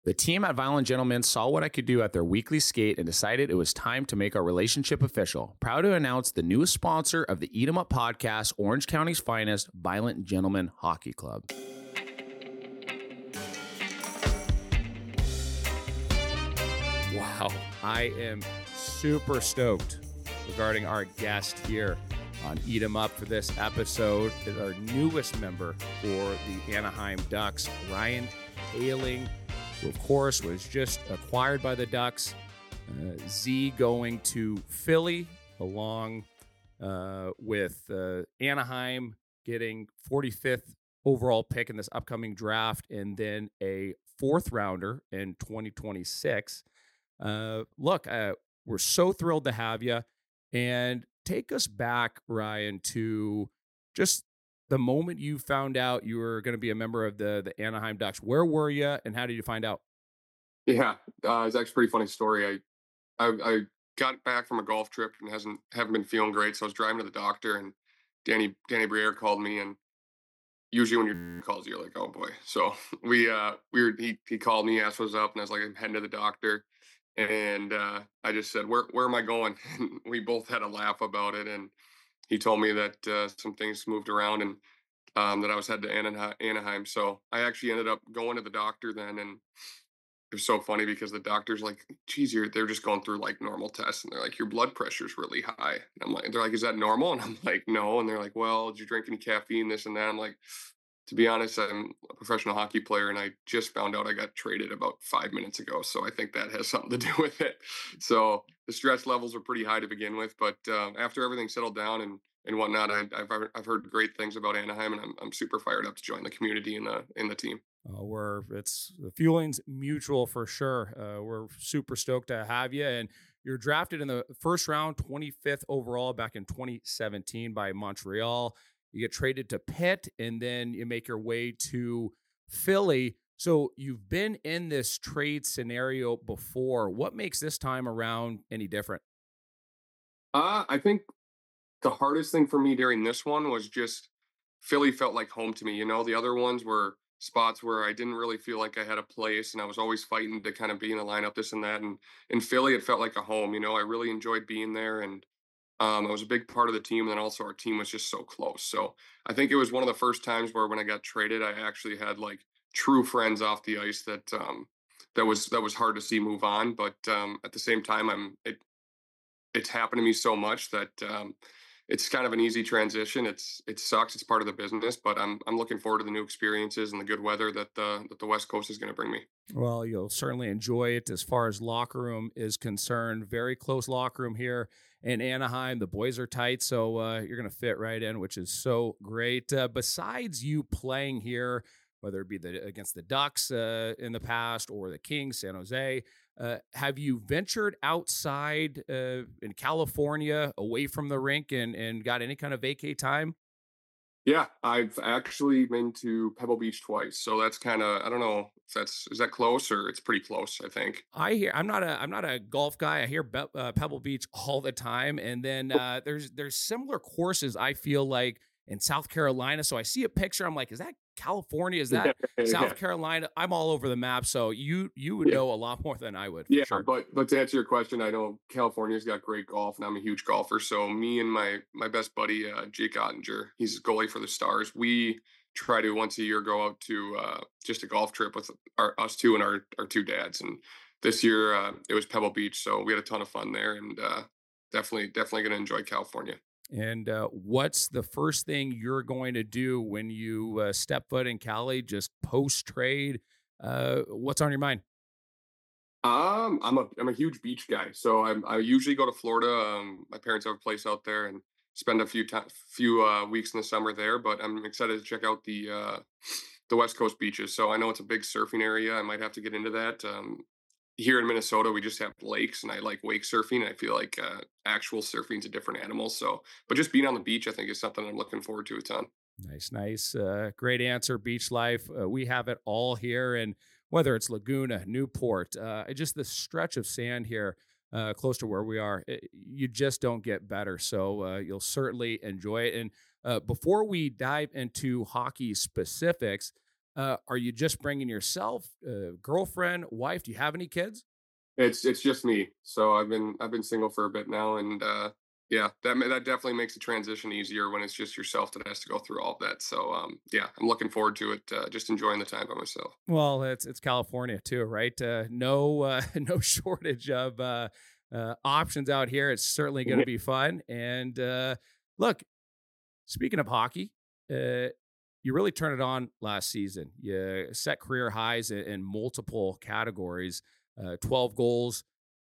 The team at Violent Gentlemen saw what I could do at their weekly skate and decided it was time to make our relationship official. Proud to announce the newest sponsor of the Eat 'em Up podcast, Orange County's finest, Violent Gentlemen Hockey Club. Wow, I am super stoked regarding our guest here on Eat 'em Up for this episode. Is our newest member for the Anaheim Ducks, Ryan Poehling, who of course was just acquired by the Ducks. Z going to Philly along with Anaheim getting 45th overall pick in this upcoming draft, and then a fourth rounder in 2026. We're so thrilled to have you, and take us back, Ryan, to just the moment you found out you were going to be a member of the Anaheim Ducks. Where were you, and how did you find out? Yeah, it's actually a pretty funny story. I got back from a golf trip and haven't been feeling great, so I was driving to the doctor, and Danny Briere called me, and usually when your calls you're like, oh boy. So he called me, asked what's up, and I was like, I'm heading to the doctor, and I just said, where am I going? And we both had a laugh about it, and he told me that some things moved around, and that I was headed to Anaheim. So I actually ended up going to the doctor then, and it was so funny because the doctor's like, geez, they're just going through like normal tests. And they're like, your blood pressure's really high. And I'm like, they're like, is that normal? And I'm like, no. And they're like, well, did you drink any caffeine, this and that? I'm like, to be honest, I'm a professional hockey player, and I just found out I got traded about 5 minutes ago. So I think that has something to do with it. So the stress levels are pretty high to begin with. But after everything settled down and whatnot, I've heard great things about Anaheim, and I'm super fired up to join the community and the team. It's the feeling's mutual for sure. We're super stoked to have you, and you're drafted in the first round, 25th overall back in 2017 by Montreal. You get traded to Pitt, and then you make your way to Philly. So you've been in this trade scenario before. What makes this time around any different? I think the hardest thing for me during this one was just Philly felt like home to me. The other ones were spots where I didn't really feel like I had a place, and I was always fighting to kind of be in the lineup, this and that. And in Philly, it felt like a home. I really enjoyed being there, and I was a big part of the team. And then also our team was just so close. So I think it was one of the first times where when I got traded, I actually had like true friends off the ice that was hard to see move on. But at the same time, it's happened to me so much that it's kind of an easy transition. It sucks. It's part of the business, but I'm looking forward to the new experiences and the good weather that the West Coast is going to bring me. Well, you'll certainly enjoy it as far as locker room is concerned. Very close locker room here in Anaheim. The boys are tight, so you're going to fit right in, which is so great. Besides you playing here, whether it be against the Ducks in the past or the Kings, San Jose, have you ventured outside in California, away from the rink, and got any kind of vacay time? Yeah, I've actually been to Pebble Beach twice, so that's kind of, I don't know if is that close, or it's pretty close, I think. I'm not a golf guy. I hear Pebble Beach all the time, and then there's similar courses I feel like in South Carolina. So I see a picture. I'm like, is that California? Is that Yeah, South Carolina? I'm all over the map. So you would yeah. know a lot more than I would, for Yeah, sure. but to answer your question, I know California's got great golf, and I'm a huge golfer. So me and my best buddy Jake Ottinger, he's a goalie for the Stars. We try to once a year go out to just a golf trip with us two and our two dads. And this year it was Pebble Beach, so we had a ton of fun there, and definitely going to enjoy California. And what's the first thing you're going to do when you step foot in Cali, just post trade? What's on your mind? I'm a huge beach guy, so I usually go to Florida. My parents have a place out there, and spend a few weeks in the summer there. But I'm excited to check out the West Coast beaches. So I know it's a big surfing area. I might have to get into that. Here in Minnesota, we just have lakes, and I like wake surfing. I feel like actual surfing's a different animal. So, but just being on the beach, I think, is something I'm looking forward to a ton. Nice, nice. Great answer. Beach life. We have it all here. And whether it's Laguna, Newport, just the stretch of sand here close to where we are, you just don't get better. So you'll certainly enjoy it. And before we dive into hockey specifics, Are you just bringing yourself, girlfriend, wife? Do you have any kids? It's just me. So I've been single for a bit now, and yeah, that definitely makes the transition easier when it's just yourself that has to go through all of that. So yeah, I'm looking forward to it. Just enjoying the time by myself. Well, it's California too, right? No no shortage of options out here. It's certainly going to be fun. And look, speaking of hockey, you really turned it on last season. You set career highs in multiple categories: 12 goals,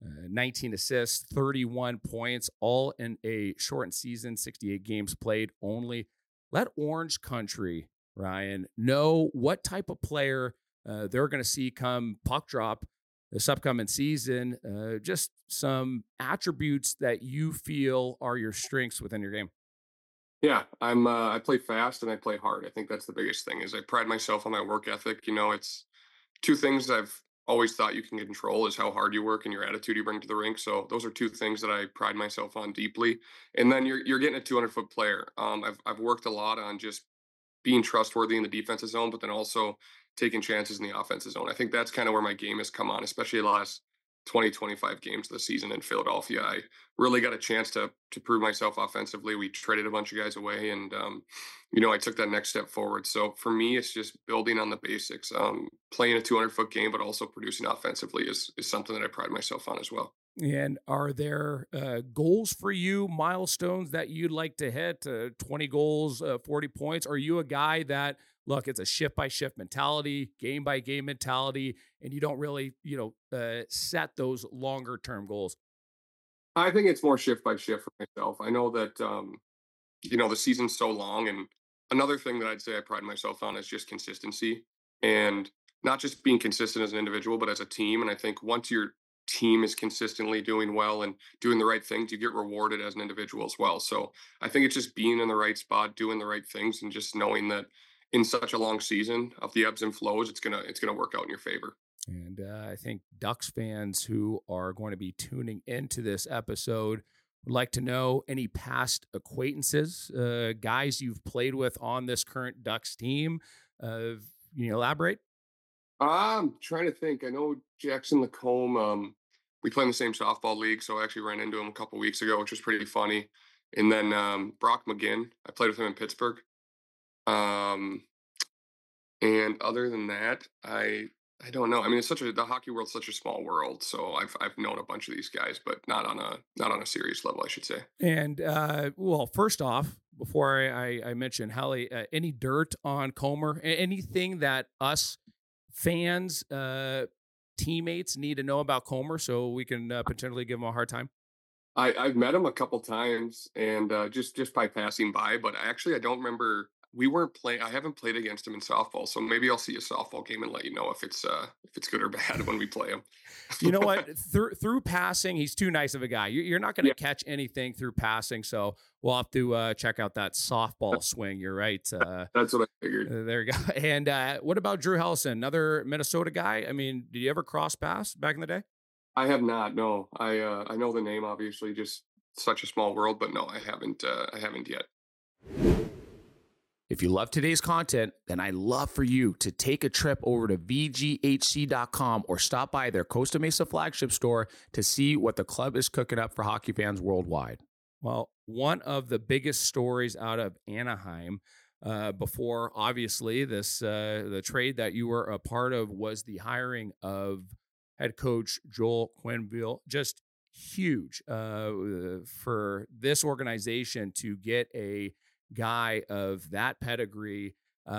19 assists, 31 points, all in a shortened season, 68 games played only. Let Orange Country, Ryan, know what type of player they're going to see come puck drop this upcoming season. Just some attributes that you feel are your strengths within your game. Yeah, I play fast and I play hard. I think that's the biggest thing. Is I pride myself on my work ethic. It's two things I've always thought you can control is how hard you work and your attitude you bring to the rink. So those are two things that I pride myself on deeply. And then you're getting a 200-foot player. I've worked a lot on just being trustworthy in the defensive zone, but then also taking chances in the offensive zone. I think that's kind of where my game has come on, especially the last 20, 25 games of the season in Philadelphia. I really got a chance to prove myself offensively. We traded a bunch of guys away, and I took that next step forward. So for me, it's just building on the basics. Playing a 200-foot game, but also producing offensively is something that I pride myself on as well. And are there goals for you, milestones that you'd like to hit? 20 goals, 40 points? Are you a guy that, look, it's a shift by shift mentality, game by game mentality, and you don't really, set those longer term goals? I think it's more shift by shift for myself. I know that the season's so long, and another thing that I'd say I pride myself on is just consistency, and not just being consistent as an individual, but as a team. And I think once your team is consistently doing well and doing the right things, you get rewarded as an individual as well. So I think it's just being in the right spot, doing the right things, and just knowing that in such a long season of the ebbs and flows, it's gonna work out in your favor. And I think Ducks fans who are going to be tuning into this episode would like to know any past acquaintances, guys you've played with on this current Ducks team. Can you elaborate? I'm trying to think. I know Jackson Lacombe. We play in the same softball league, so I actually ran into him a couple weeks ago, which was pretty funny. And then Brock McGinn, I played with him in Pittsburgh. Um, and other than that, I don't know. I mean, the hockey world's such a small world, so I've known a bunch of these guys, but not on a serious level, I should say. And well, first off, before I mention Hallie, any dirt on Comer? Anything that us fans, teammates need to know about Comer so we can potentially give him a hard time? I've met him a couple times, and just by passing by, but I don't remember. We weren't playing. I haven't played against him in softball, so maybe I'll see a softball game and let you know if it's good or bad when we play him. You know what? Through passing, he's too nice of a guy. You're not going to Yeah, catch anything through passing, so we'll have to check out that softball swing. You're right. that's what I figured. There you go. And what about Drew Hellison, another Minnesota guy? I mean, did you ever cross paths back in the day? I have not. No, I know the name, obviously, just such a small world, but no, I haven't. I haven't yet. If you love today's content, then I'd love for you to take a trip over to VGHC.com or stop by their Costa Mesa flagship store to see what the club is cooking up for hockey fans worldwide. Well, one of the biggest stories out of Anaheim before, obviously, the trade that you were a part of was the hiring of head coach Joel Quenneville. Just huge for this organization to get a guy of that pedigree.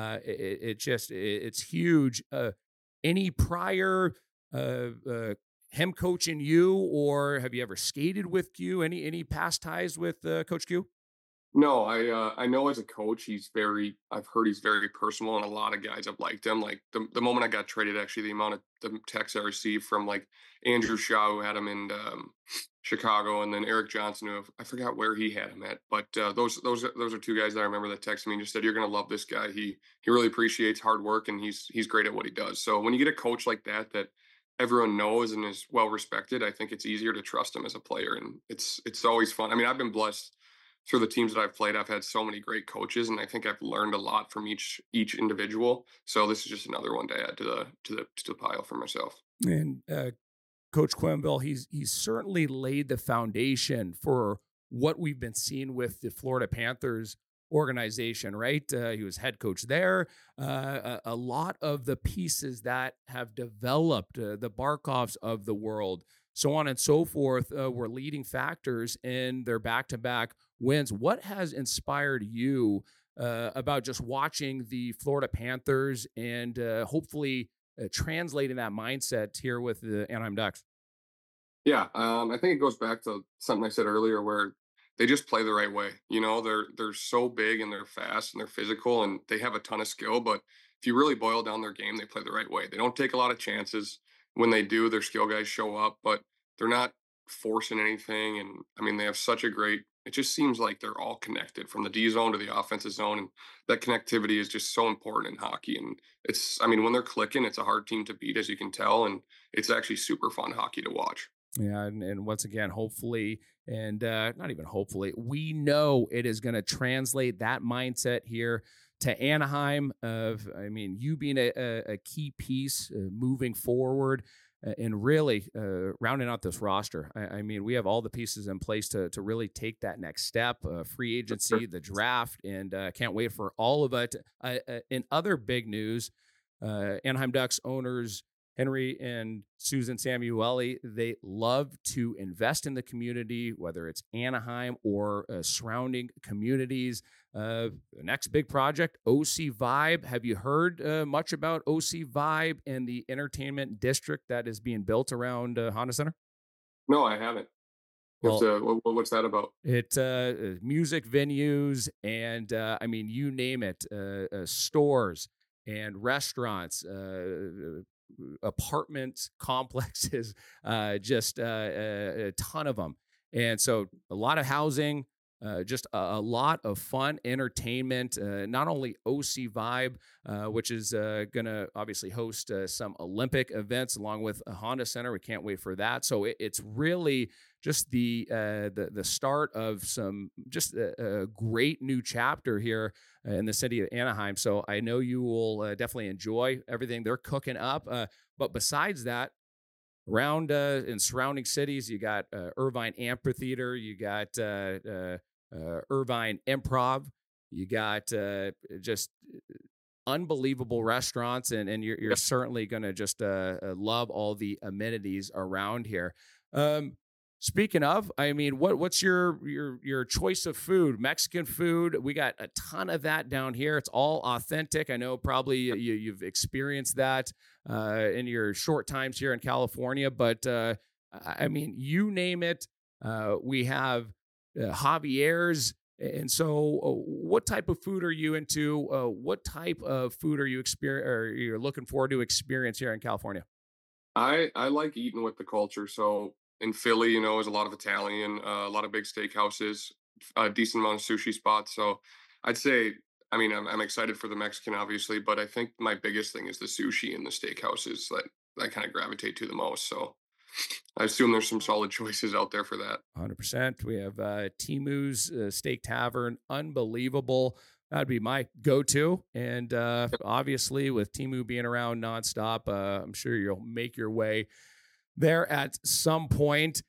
It's huge. Any prior him coaching you, or have you ever skated with Q? Any past ties with Coach Q? No, I know as a coach, I've heard he's very personal, and a lot of guys have liked him. Like the moment I got traded, actually, the amount of the texts I received from like Andrew Shaw, who had him in Chicago, and then Eric Johnson, who I forgot where he had him at, but those are two guys that I remember that texted me and just said, "You're gonna love this guy. He really appreciates hard work, and he's great at what he does." So when you get a coach like that everyone knows and is well respected, I think it's easier to trust him as a player, and it's always fun. I mean, I've been blessed through the teams that I've played, I've had so many great coaches, and I think I've learned a lot from each individual. So this is just another one to add to the pile for myself. And Coach Quenville, he's certainly laid the foundation for what we've been seeing with the Florida Panthers organization, right? He was head coach there. A lot of the pieces that have developed, the Barkovs of the world, so on and so forth, were leading factors in their back-to-back wins. What has inspired you about just watching the Florida Panthers and hopefully translating that mindset here with the Anaheim Ducks? Yeah, I think it goes back to something I said earlier, where they just play the right way. You know, they're so big and they're fast and they're physical and they have a ton of skill. But if you really boil down their game, they play the right way. They don't take a lot of chances. When they do, their skill guys show up, but they're not forcing anything. And I mean, they have such a great. It just seems like they're all connected from the D zone to the offensive zone, and that connectivity is just so important in hockey. And I mean, when they're clicking, it's a hard team to beat, as you can tell, and it's actually super fun hockey to watch. Yeah, and once again, hopefully, and not even hopefully, we know it is going to translate that mindset here to Anaheim. I mean, you being a key piece moving forward, and really rounding out this roster. I mean, we have all the pieces in place to really take that next step. Free agency, the draft, and can't wait for all of it. In other big news, Anaheim Ducks owners Henry and Susan Samueli, they love to invest in the community, whether it's Anaheim or surrounding communities. The next big project, OC Vibe. Have you heard much about OC Vibe and the entertainment district that is being built around Honda Center? No, I haven't. Well, What's that about? it music venues and I mean, you name it, stores and restaurants, apartment complexes, just a ton of them. And so a lot of housing, just a lot of fun entertainment. Not only OC Vibe, which is going to obviously host some Olympic events along with a Honda Center. We can't wait for that. So it's really just the start of some just a great new chapter here in the city of Anaheim. So I know you will definitely enjoy everything they're cooking up. But besides that, around in surrounding cities, you got Irvine Amphitheater, you got Irvine Improv, you got just unbelievable restaurants, and you're certainly going to just love all the amenities around here. Um, Speaking of, I mean, what's your choice of food? Mexican food, we got a ton of that down here. It's all authentic. I know probably you've experienced that in your short times here in California, but I mean, you name it, we have Javier's. And so, what type of food are you into? What type of food are you're looking forward to experience here in California? I like eating with the culture. So in Philly, you know, there's a lot of Italian, a lot of big steakhouses, a decent amount of sushi spots. So I'd say, I mean, I'm excited for the Mexican, obviously, but I think my biggest thing is the sushi and the steakhouses that I kind of gravitate to the most. So I assume there's some solid choices out there for that. 100%. We have Timu's Steak Tavern, unbelievable. That'd be my go-to. And obviously, with Timu being around nonstop, I'm sure you'll make your way there at some point.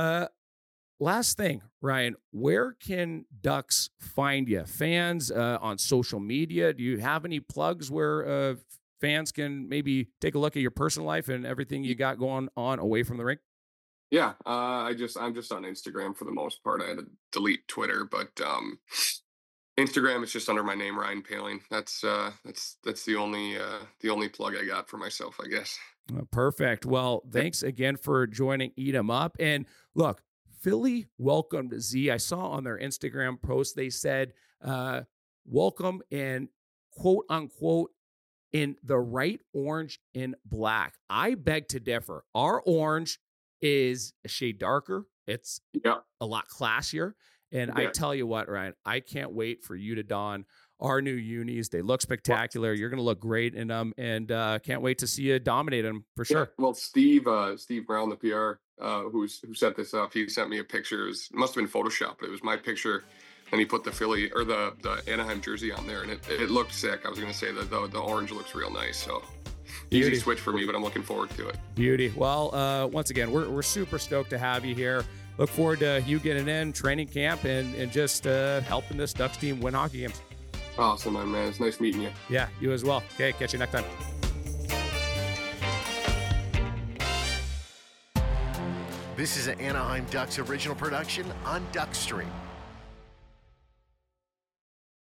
Last thing, Ryan, where can Ducks find you? Fans on social media? Do you have any plugs where fans can maybe take a look at your personal life and everything you got going on away from the rink? Yeah, I'm just on Instagram for the most part. I had to delete Twitter, but Instagram is just under my name, Ryan Paling. That's the only plug I got for myself, I guess. Perfect. Well, thanks again for joining Eat 'em Up. And look, Philly welcomed Z. I saw on their Instagram post they said, welcome and quote unquote in the right orange and black. I beg to differ. Our orange is a shade darker. It's Yeah, a lot classier. And I yeah. tell you what, Ryan, I can't wait for you to don our new unis. They look Well, spectacular. You're going to look great in them, and can't wait to see you dominate them for yeah. sure. Well, Steve Brown, the PR, who set this up, he sent me a picture. It must have been Photoshop, but it was my picture and he put the Philly or the Anaheim jersey on there, and it looked sick. I was gonna say that the orange looks real nice, so Beauty. easy switch for me, but I'm looking forward to it. Beauty. Well, once again, we're super stoked to have you here. Look forward to you getting in training camp and just helping this Ducks team win hockey games. Awesome, my man. It's nice meeting you. Yeah, you as well. Okay, catch you next time. This is an Anaheim Ducks original production on Duckstream.